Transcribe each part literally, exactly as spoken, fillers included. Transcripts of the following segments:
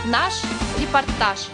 Наш репортаж.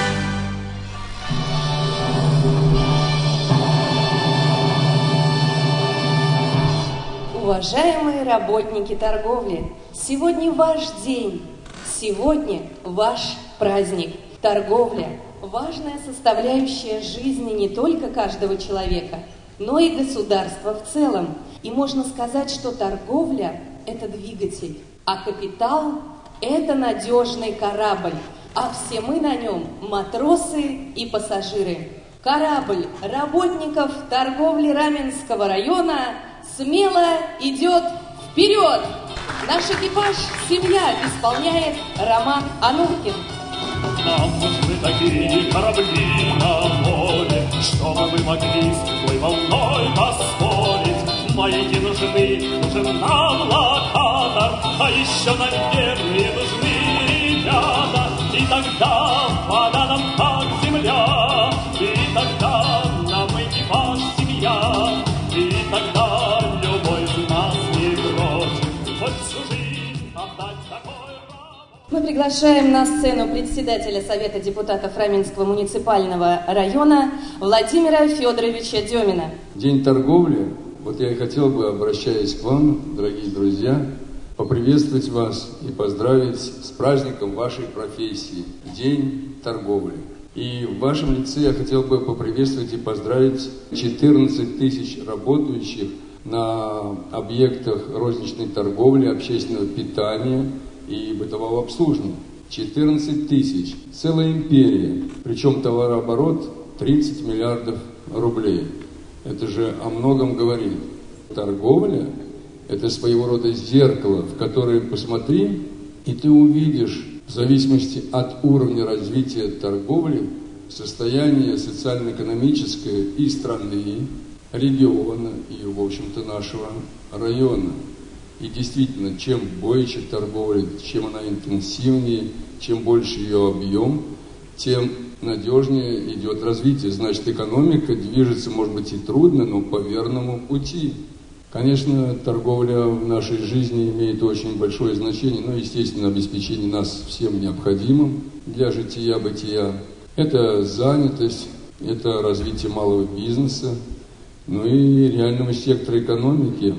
Уважаемые работники торговли, сегодня ваш день, сегодня ваш праздник. Торговля – важная составляющая жизни не только каждого человека, но и государства в целом. И можно сказать, что торговля – это двигатель, а капитал – это надежный корабль, а все мы на нем – матросы и пассажиры. Корабль работников торговли Раменского района смело идет вперед! Наш экипаж «Семья» исполняет Роман Ануркин. Нам нужны такие корабли на море, чтобы мы могли с той волной поспорить. Маяки нужны, нужен нам локатор, а еще, наверное, нужны ребята. И тогда вода нам как земля, и тогда нам экипаж «Семья», и тогда любой из нас не против хоть всю жизнь отдать такой. Мы приглашаем на сцену председателя Совета депутатов Раменского муниципального района Владимира Федоровича Демина. День торговли. Вот я и хотел бы, обращаясь к вам, дорогие друзья, поприветствовать вас и поздравить с праздником вашей профессии – День торговли. И в вашем лице я хотел бы поприветствовать и поздравить четырнадцать тысяч работающих на объектах розничной торговли, общественного питания и бытового обслуживания. четырнадцать тысяч. Целая империя. Причем товарооборот тридцать миллиардов рублей. Это же о многом говорит. Торговля – это своего рода зеркало, в которое посмотри, и ты увидишь, в зависимости от уровня развития торговли, состояние социально-экономическое и страны, региона и, в общем-то, нашего района. И действительно, чем больше торговля, чем она интенсивнее, чем больше ее объем, тем надежнее идет развитие. Значит, экономика движется, может быть, и трудно, но по верному пути. Конечно, торговля в нашей жизни имеет очень большое значение, но, естественно, обеспечение нас всем необходимым для жития-бытия. Это занятость, это развитие малого бизнеса, ну и реального сектора экономики.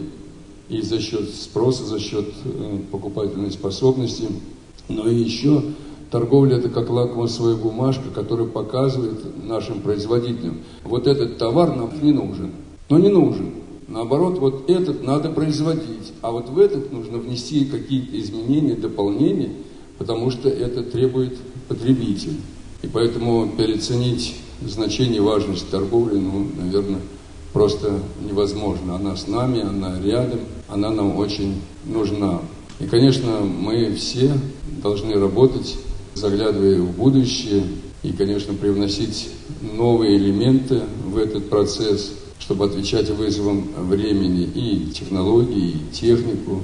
И за счет спроса, за счет э, покупательной способности. Но и еще торговля – это как лакмусовая бумажка, которая показывает нашим производителям: вот этот товар нам не нужен, но не нужен. Наоборот, вот этот надо производить, а вот в этот нужно внести какие-то изменения, дополнения, потому что это требует потребитель. И поэтому переоценить значение и важность торговли, ну, наверное, просто невозможно. Она с нами, она рядом, она нам очень нужна. И, конечно, мы все должны работать, заглядывая в будущее, и, конечно, привносить новые элементы в этот процесс, чтобы отвечать вызовам времени и технологии, и технику,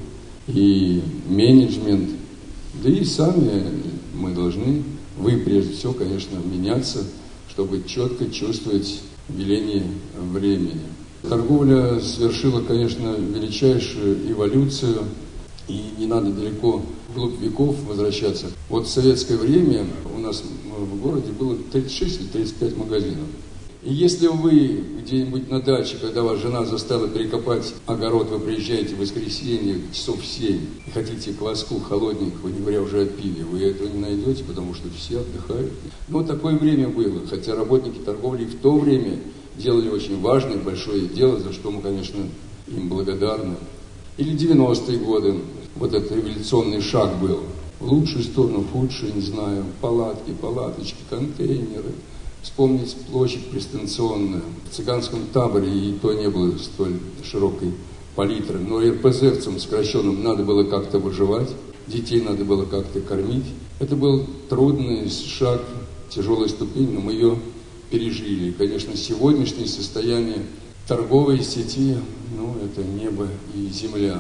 и менеджмент. Да и сами мы должны, вы прежде всего, конечно, меняться, чтобы четко чувствовать веление времени. Торговля совершила, конечно, величайшую эволюцию, и не надо далеко вглубь веков возвращаться. Вот в советское время у нас в городе было тридцать шесть или тридцать пять магазинов. И если вы где-нибудь на даче, когда вас жена заставила перекопать огород, вы приезжаете в воскресенье часов в семь и хотите кваску холодненького, не говоря уже о пиве, вы этого не найдете, потому что все отдыхают. Ну, такое время было, хотя работники торговли в то время делали очень важное, большое дело, за что мы, конечно, им благодарны. Или девяностые годы, вот этот революционный шаг был. В лучшую сторону, в худшую, не знаю, палатки, палаточки, контейнеры. Вспомнить площадь пристанционную. В цыганском таборе и то не было столь широкой палитры. Но РПЗовцам сокращенным надо было как-то выживать, детей надо было как-то кормить. Это был трудный шаг, тяжелая ступень, но мы ее пережили. И, конечно, сегодняшнее состояние торговой сети, ну, это небо и земля.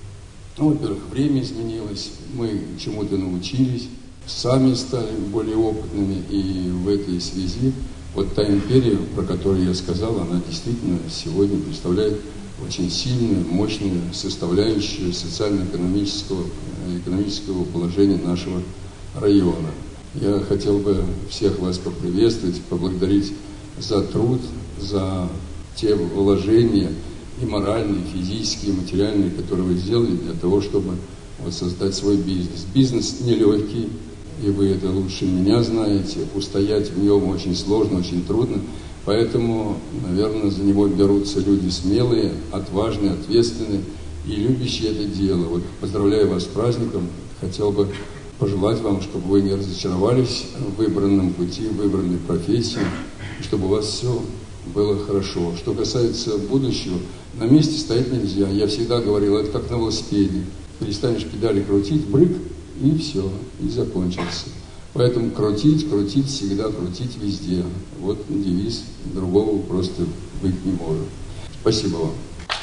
Ну, во-первых, время изменилось, мы чему-то научились, сами стали более опытными, и в этой связи вот та империя, про которую я сказал, она действительно сегодня представляет очень сильную, мощную составляющую социально-экономического экономического положения нашего района. Я хотел бы всех вас поприветствовать, поблагодарить за труд, за те вложения и моральные, и физические, и материальные, которые вы сделали для того, чтобы вот создать свой бизнес. Бизнес нелегкий, и вы это лучше меня знаете. Устоять в нем очень сложно, очень трудно. Поэтому, наверное, за него берутся люди смелые, отважные, ответственные и любящие это дело. Вот поздравляю вас с праздником. Хотел бы пожелать вам, чтобы вы не разочаровались в выбранном пути, в выбранной профессии, чтобы у вас все было хорошо. Что касается будущего, на месте стоять нельзя. Я всегда говорил, это как на велосипеде. Перестанешь педали крутить, брык, и все, и закончился. Поэтому крутить, крутить, всегда крутить везде. Вот девиз, другого просто быть не может. Спасибо вам.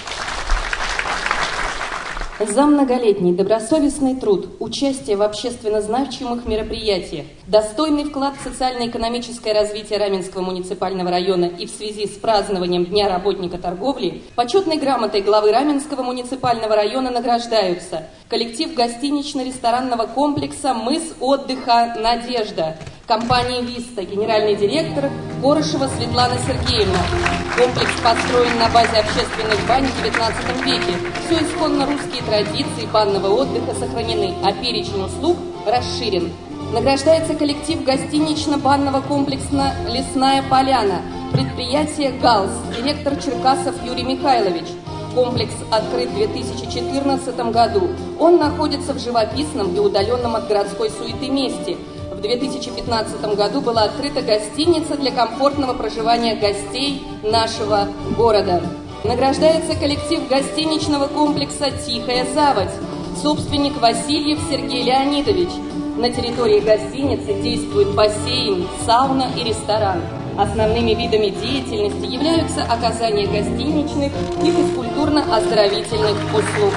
За многолетний добросовестный труд, участие в общественно значимых мероприятиях, достойный вклад в социально-экономическое развитие Раменского муниципального района и в связи с празднованием Дня работника торговли, почетной грамотой главы Раменского муниципального района награждаются коллектив гостинично-ресторанного комплекса «Мыс отдыха Надежда», компания «Виста», генеральный директор Корышева Светлана Сергеевна. Комплекс построен на базе общественных бань в девятнадцатом веке. Все исконно русские традиции банного отдыха сохранены, а перечень услуг расширен. Награждается коллектив гостинично-банного комплекса «Лесная поляна», предприятие «ГАЛС», директор Черкасов Юрий Михайлович. Комплекс открыт в две тысячи четырнадцатом году. Он находится в живописном и удаленном от городской суеты месте. В две тысячи пятнадцатом году была открыта гостиница для комфортного проживания гостей нашего города. Награждается коллектив гостиничного комплекса «Тихая заводь», собственник Васильев Сергей Леонидович. На территории гостиницы действует бассейн, сауна и ресторан. Основными видами деятельности являются оказание гостиничных и физкультурно-оздоровительных услуг.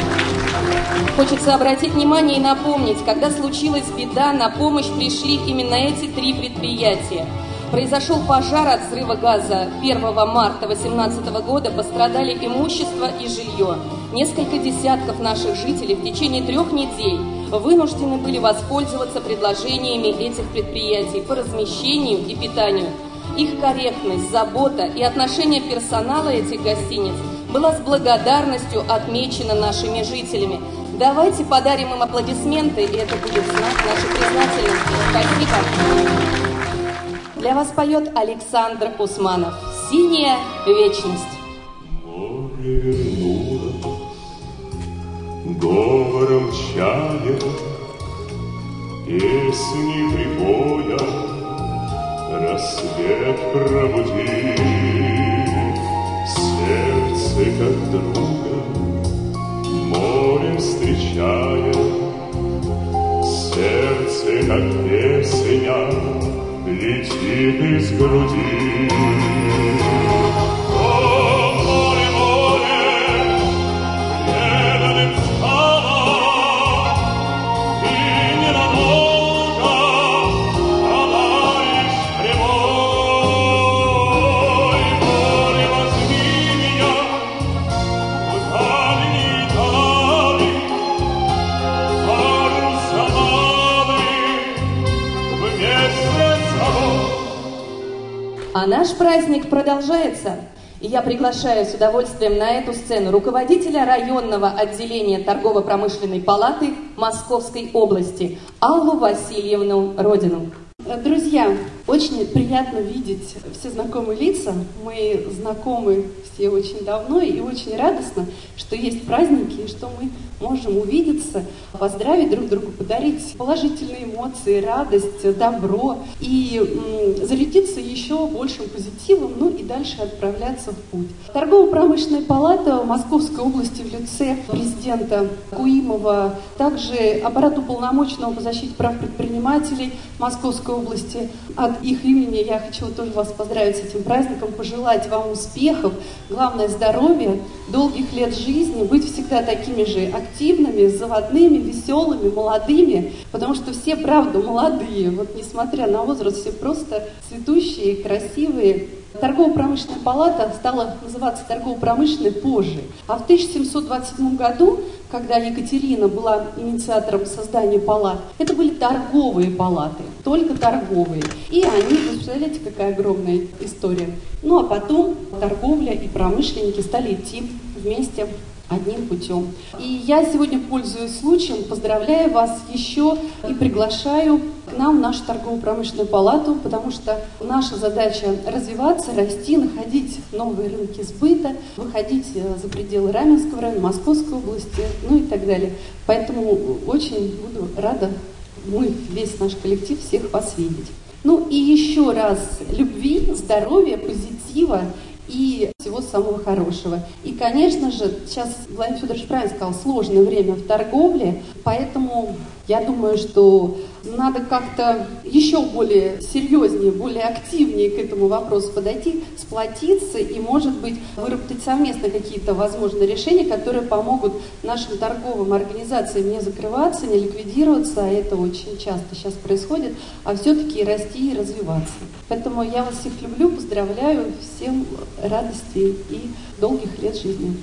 Хочется обратить внимание и напомнить, когда случилась беда, на помощь пришли именно эти три предприятия. Произошел пожар от взрыва газа первого марта две тысячи восемнадцатого года, пострадали имущество и жилье. Несколько десятков наших жителей в течение трех недель вынуждены были воспользоваться предложениями этих предприятий по размещению и питанию. Их корректность, забота и отношение персонала этих гостиниц была с благодарностью отмечена нашими жителями. Давайте подарим им аплодисменты, и это будет знак нашей признательности. Спасибо. Для вас поет Александр Усманов. «Синяя вечность». Море вернулось говором чая, песни прибоя, рассвет пробуди, сердце как друга морем встречая, сердце как песня летит из груди. О, море, море, преданным стало, и ненадолго, она лишь прямой. Море, возьми меня в дальние дали, парус заманы вместе с тобой. А наш праздник продолжается. И я приглашаю с удовольствием на эту сцену руководителя районного отделения торгово-промышленной палаты Московской области Аллу Васильевну Родину. Друзья, очень приятно видеть все знакомые лица. Мы знакомы все очень давно, и очень радостно, что есть праздники, и что мы можем увидеться, поздравить друг друга, подарить положительные эмоции, радость, добро и м, зарядиться еще большим позитивом, ну и дальше отправляться в путь. Торгово-промышленная палата Московской области в лице президента Куимова, также аппарат уполномоченного по защите прав предпринимателей Московской области. От их имени я хочу тоже вас поздравить с этим праздником, пожелать вам успехов, главное здоровья, долгих лет жизни, быть всегда такими же активными, заводными, веселыми, молодыми, потому что все, правда, молодые, вот несмотря на возраст, все просто цветущие, красивые. Торгово-промышленная палата стала называться торгово-промышленной позже, а в тысяча семьсот двадцать седьмом году когда Екатерина была инициатором создания палат, это были торговые палаты, только торговые. И они, вы представляете, какая огромная история. Ну а потом торговля и промышленники стали идти вместе одним путем. И я сегодня, пользуясь случаем, поздравляю вас еще и приглашаю к нам в нашу торгово-промышленную палату, потому что наша задача развиваться, расти, находить новые рынки сбыта, выходить за пределы Раменского района, Московской области, ну и так далее. Поэтому очень буду рада, мы, весь наш коллектив, всех вас видеть. Ну и еще раз любви, здоровья, позитива и всего самого хорошего. И, конечно же, сейчас Владимир Федорович правильно сказал, сложное время в торговле, поэтому я думаю, что надо как-то еще более серьезнее, более активнее к этому вопросу подойти, сплотиться и, может быть, выработать совместно какие-то возможные решения, которые помогут нашим торговым организациям не закрываться, не ликвидироваться, а это очень часто сейчас происходит, а все-таки расти и развиваться. Поэтому я вас всех люблю, поздравляю, всем радости и долгих лет жизни.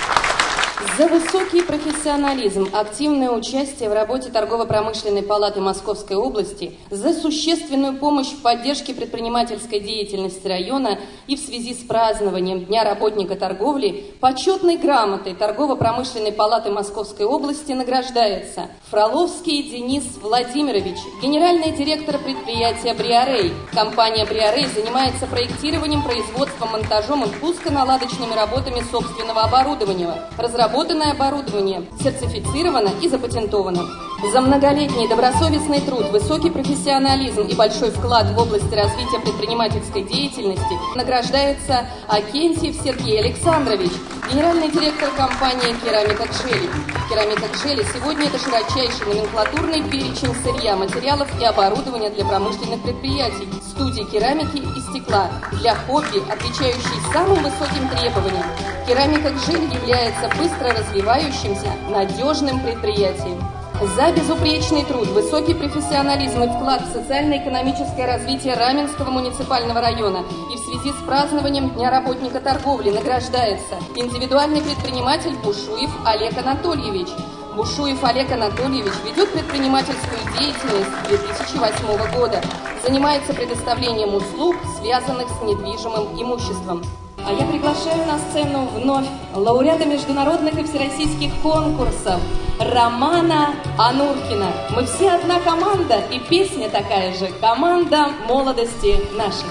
За высокий профессионализм, активное участие в работе торгово-промышленной палаты Московской области, за существенную помощь в поддержке предпринимательской деятельности района и в связи с празднованием Дня работника торговли почетной грамотой торгово-промышленной палаты Московской области награждается Фроловский Денис Владимирович, генеральный директор предприятия «Бриарей». Компания «Бриарей» занимается проектированием, производством, монтажом и пусконаладочными работами собственного оборудования. Разработанное оборудование сертифицировано и запатентовано. За многолетний добросовестный труд, высокий профессионализм и большой вклад в области развития предпринимательской деятельности награждается Акентьев Сергей Александрович, генеральный директор компании «Керамика Джели». «Керамика Джели» сегодня это широчайший номенклатурный перечень сырья, материалов и оборудования для промышленных предприятий, студий керамики и стекла, для хобби, отвечающей самым высоким требованиям. «Керамика Джели» является быстро развивающимся, надежным предприятием. За безупречный труд, высокий профессионализм и вклад в социально-экономическое развитие Раменского муниципального района и в связи с празднованием Дня работника торговли награждается индивидуальный предприниматель Бушуев Олег Анатольевич. Бушуев Олег Анатольевич ведет предпринимательскую деятельность с две тысячи восьмого года, занимается предоставлением услуг, связанных с недвижимым имуществом. А я приглашаю на сцену вновь лауреата международных и всероссийских конкурсов Романа Ануркина. Мы все одна команда, и песня такая же. Команда молодости нашей.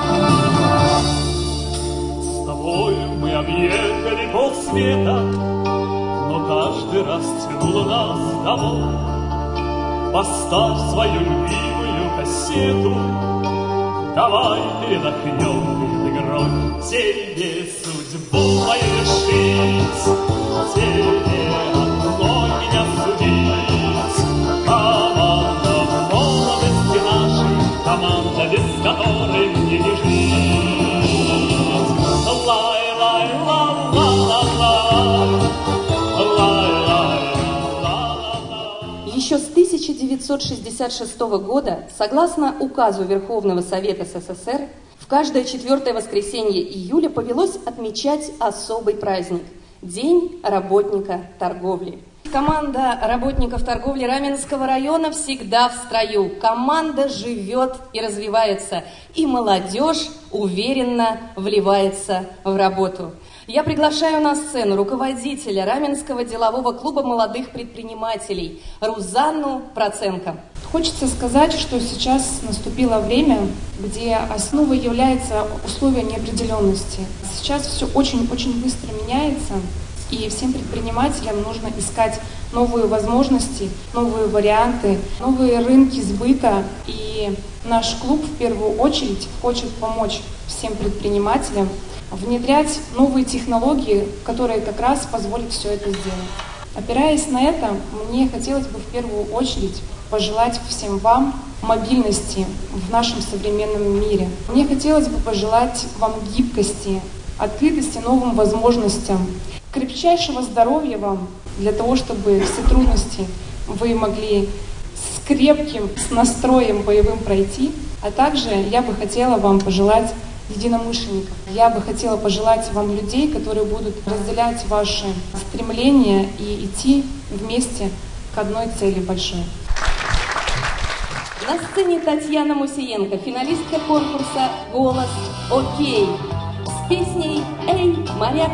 С тобой мы объехали полсвета, но каждый раз тянуло нас домой. Поставь свою любимую кассету, давай передохнем перед игрой. Тебе судьбу мою решить, тебе одной меня судить. Команда молодости нашей, команда, без которой мне не жить. Лай-лай-ла-ла-ла-ла-лай, лай-лай-ла-ла-ла. Еще с тысяча девятьсот шестьдесят шестого года, согласно указу Верховного Совета СССР, в каждое четвертое воскресенье июля повелось отмечать особый праздник – День работника торговли. Команда работников торговли Раменского района всегда в строю. Команда живет и развивается, и молодежь уверенно вливается в работу. Я приглашаю на сцену руководителя Раменского делового клуба молодых предпринимателей Рузанну Проценко. Хочется сказать, что сейчас наступило время, где основой является условие неопределенности. Сейчас все очень-очень быстро меняется, и всем предпринимателям нужно искать новые возможности, новые варианты, новые рынки сбыта. И наш клуб в первую очередь хочет помочь всем предпринимателям внедрять новые технологии, которые как раз позволят все это сделать. Опираясь на это, мне хотелось бы в первую очередь пожелать всем вам мобильности в нашем современном мире. Мне хотелось бы пожелать вам гибкости, открытости новым возможностям, крепчайшего здоровья вам, для того, чтобы все трудности вы могли с крепким, с настроем боевым пройти. А также я бы хотела вам пожелать единомышленников. Я бы хотела пожелать вам людей, которые будут разделять ваши стремления и идти вместе к одной цели большой. На сцене Татьяна Мусиенко, финалистка конкурса «Голос Окей» с песней «Эй, моряк».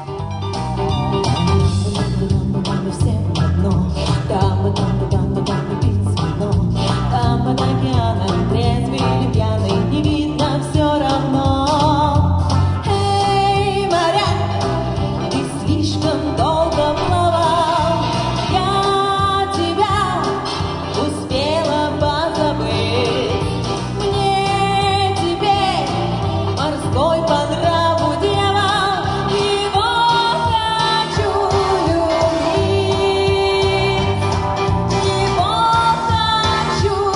Там под океаном, трезвый или пьяный, не видно все равно. Эй, моряк, ты слишком долго плавал, я тебя успела позабыть. Мне теперь морской по нраву дьявол, его хочу любить, его хочу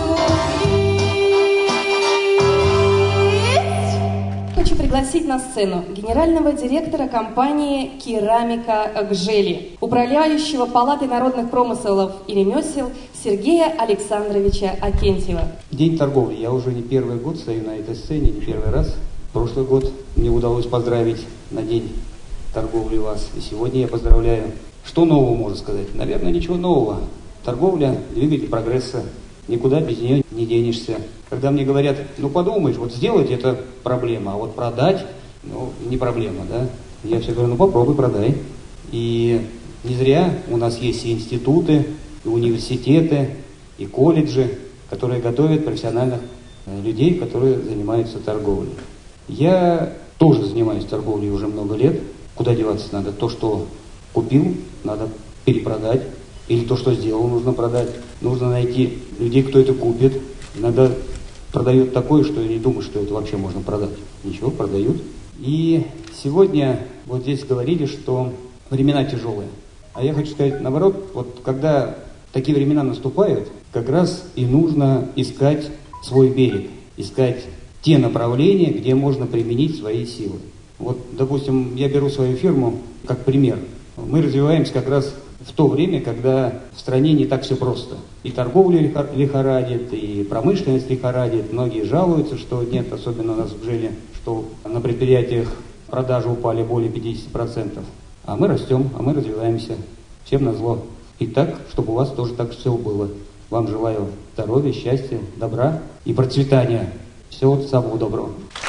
любить. Хочу пригласить на сцену генерального директора компании «Керамика Гжели», управляющего Палатой народных промыслов и ремесел Сергея Александровича Акентьева. День торговли. Я уже не первый год стою на этой сцене, не первый раз. Прошлый год мне удалось поздравить на День торговли вас. И сегодня я поздравляю. Что нового можно сказать? Наверное, ничего нового. Торговля – двигатель прогресса. Никуда без нее не денешься. Когда мне говорят, ну подумаешь, вот сделать это проблема, а вот продать, ну не проблема, да? Я все говорю, ну попробуй, продай. И не зря у нас есть и институты, и университеты, и колледжи, которые готовят профессиональных людей, которые занимаются торговлей. Я тоже занимаюсь торговлей уже много лет. Куда деваться надо? То, что купил, надо перепродать. Или то, что сделал, нужно продать. Нужно найти людей, кто это купит. Иногда продают такое, что я не думаю, что это вообще можно продать. Ничего, продают. И сегодня вот здесь говорили, что времена тяжелые. А я хочу сказать, наоборот, вот когда такие времена наступают, как раз и нужно искать свой берег, искать те направления, где можно применить свои силы. Вот, допустим, я беру свою фирму как пример. Мы развиваемся как раз в то время, когда в стране не так все просто. И торговля лихорадит, и промышленность лихорадит. Многие жалуются, что нет, особенно у нас в Гжеле, что на предприятиях продажи упали более пятьдесят процентов. А мы растем, а мы развиваемся. Всем назло. И так, чтобы у вас тоже так все было. Вам желаю здоровья, счастья, добра и процветания. Всего самого доброго.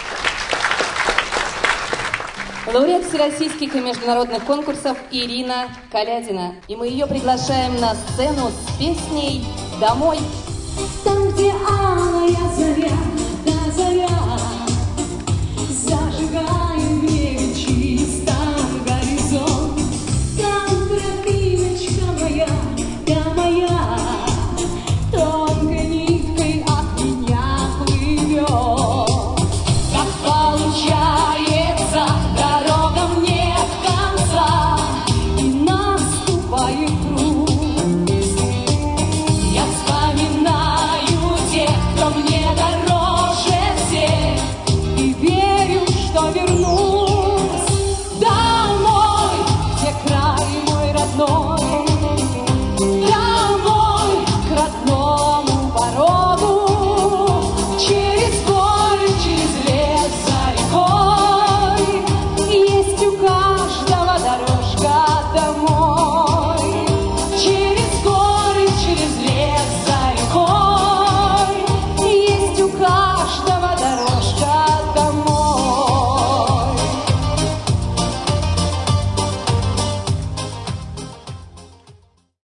Лауреат всероссийских и международных конкурсов Ирина Калядина. И мы ее приглашаем на сцену с песней «Домой».